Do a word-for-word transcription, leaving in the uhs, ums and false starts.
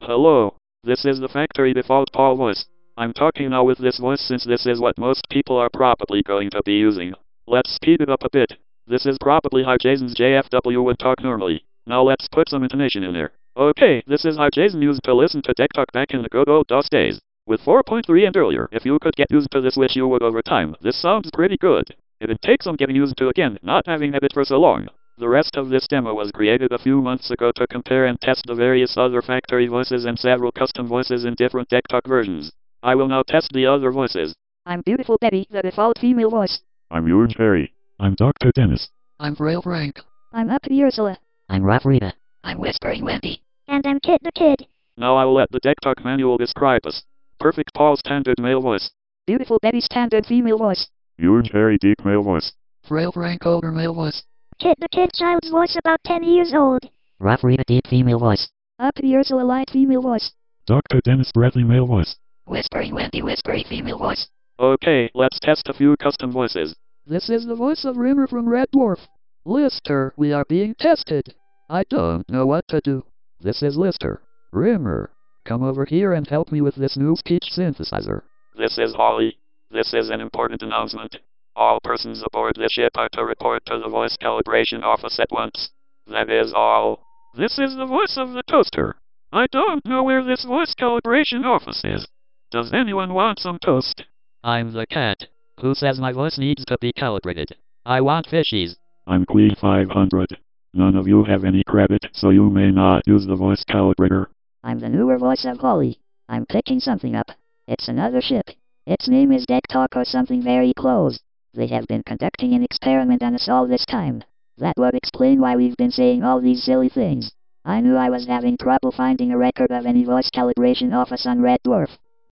Hello, this is the factory default Paul voice. I'm talking now with this voice since this is what most people are probably going to be using. Let's speed it up a bit. This is probably how Jason's J F W would talk normally. Now let's put some intonation in there. Okay, this is how Jason used to listen to Tech Talk back in the good old DOS days. With four point three and earlier, if you could get used to this which you would over time, this sounds pretty good. It'd take some getting used to again, not having had it for so long. The rest of this demo was created a few months ago to compare and test the various other factory voices and several custom voices in different Tech Talk versions. I will now test the other voices. I'm Beautiful Betty, the default female voice. I'm Huge Harry. I'm Doctor Dennis. I'm Frail Frank. I'm Uppity Ursula. I'm Rough Rita. I'm Whispering Wendy. And I'm Kit the Kid. Now I will let the Tech Talk manual describe us. Perfect Paul standard male voice. Beautiful Betty standard female voice. Huge Harry deep male voice. Frail Frank older male voice. Kit the Kid child's voice about ten years old. Rough Rita deep female voice. Uppity Ursula light female voice. Doctor Dennis Bradley male voice. Whispering Wendy whispery female voice. Okay, let's test a few custom voices. This is the voice of Rimmer from Red Dwarf. Lister, we are being tested. I don't know what to do. This is Lister. Rimmer, come over here and help me with this new speech synthesizer. This is Holly. This is an important announcement. All persons aboard this ship are to report to the voice calibration office at once. That is all. This is the voice of the toaster. I don't know where this voice calibration office is. Does anyone want some toast? I'm the cat, who says my voice needs to be calibrated. I want fishies. I'm Queen five hundred. None of you have any credit, so you may not use the voice calibrator. I'm the newer voice of Holly. I'm picking something up. It's another ship. Its name is Tech Talk or something very close. They have been conducting an experiment on us all this time. That would explain why we've been saying all these silly things. I knew I was having trouble finding a record of any voice calibration office on Red Dwarf.